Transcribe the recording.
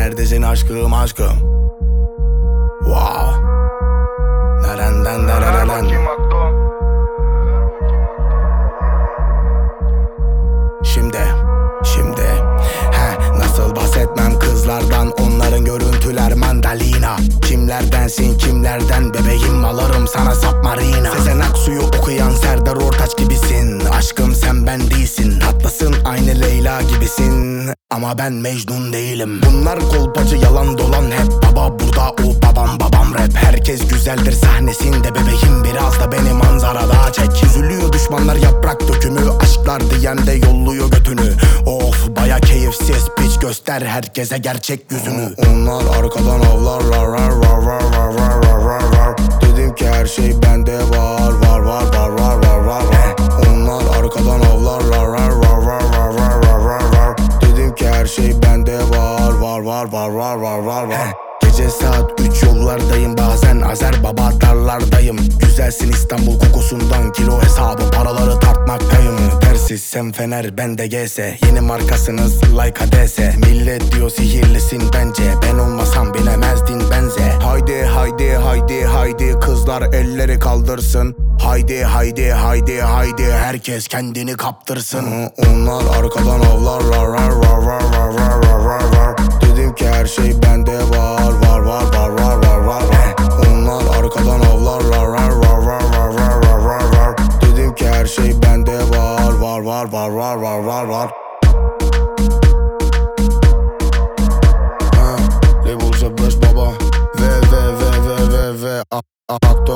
neredesin aşkım aşkım? Wow. Nereden nereden? Şimdi nasıl bahsetmem kızlardan, onların görüntüler mandalina. Kimlerdensin kimlerden bebeğim, alırım sana submarina. Sezen Aksu'yu okuyan Serdar Ortaç gibisin. Aşkım sen ben değilsin, tatlısın aynı Leyla gibisin. Ama ben Mecnun değilim. Bunlar kolpacı yalan dolan hep. Baba burada o babam rap. Herkes güzeldir sahnesinde bebeğim, biraz da beni manzarada çek. Üzülüyor düşmanlar yaprak dökümü, aşklar diyen de yolluyor götünü. Of baya keyifsiz piç, göster herkese gerçek yüzünü. Onlar arkadan avlarlar rar var var var var var var var. Dedim ki her şey bende var var var var var var var. Onlar arkadan avlarlar rar var var var var var var var. Dedim ki her şey bende var var var var var var var var. Gece saat 3 yollardayım, bazen Azer Baba darlardayım. Güzelsin İstanbul kokusundan, kilo hesabı paraları tartmaktayım. Tersiz sen Fener ben de GS, yeni markasınız like ADS. Millet diyor sihirlisin bence, ben olmasam bilemezdin benze. Haydi haydi haydi haydi kızlar elleri kaldırsın. Haydi haydi haydi haydi herkes kendini kaptırsın. Onlar arkadan avlarlar rar var var var var var var var. Dedim ki her şey bende var var var var var var var. Onlar arkadan avlarlar rar var var var var var var var. Dedim ki her şey bende var var var var var var var var. Label C5 baba ve Akto